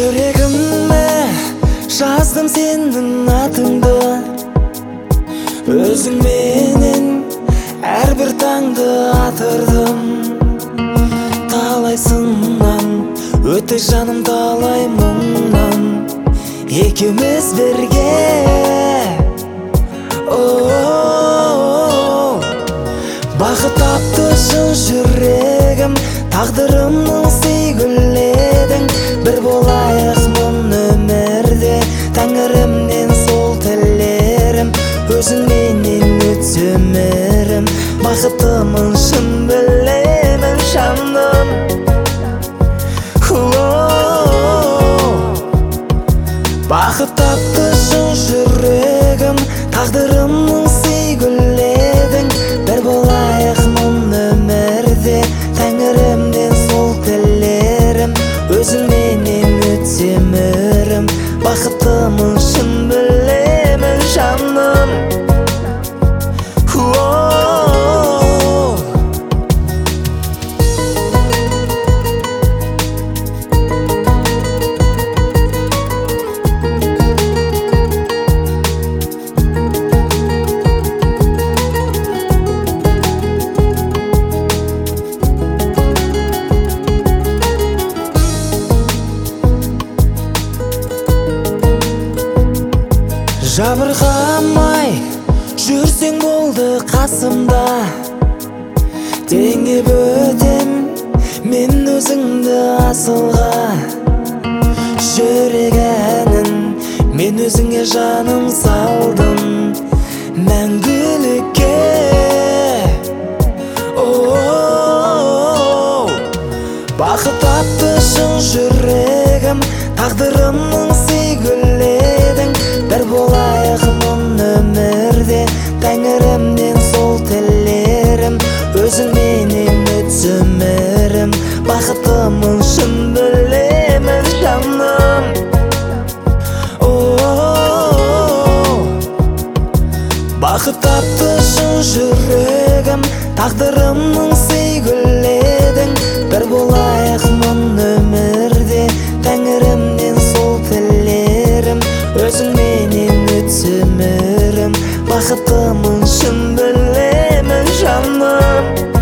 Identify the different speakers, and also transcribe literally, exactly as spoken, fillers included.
Speaker 1: Жүрегіме жаздым сенің атыңды, өзіңменен әрбір таңды атырдым. Талай сыннан өтті жаным, талай мұңнан екеуміз бірге. О-о-о, бақыт тапты шын жүрегім, тағдырымның сүйгіледің. Бір болайық мұн өмірде, тәңірімнен сол тілерім. Өзіңменен өтсе өмірім, бақыттымын шын білемін жаным. Бақыт тапты шын жүрегім, тағдырымның сүйгіледің. Бір болайық мұн өмірде, тәңірімнен сол тілерім. Өзіңменен өтсе өмірім, бақыттымын шын білемін жаным. Жабырқамай жүрсең болды қасымда, теңеп өтем мен өзіңді асылға. Жүрек әнін мен өзіңе жаным салдым, мәңгілікке. О-о-о, бақыт тапты шын жүрегім, тағдырымның сүйгіледің. Бір болайық мұн өмірде, тәңірімнен сол тілерім. Өзіңменен өтсе өмірім, бақыттымын шын білемін жаным. О-о-о, бақыт тапты шын жүрегім, тағдырымның сүйгіледің. Бір болайық мұн өмірде, тәңірімнен сол тілерім. Өзіңменен өтсе өмірім, бақыттымын шын білемін жаным.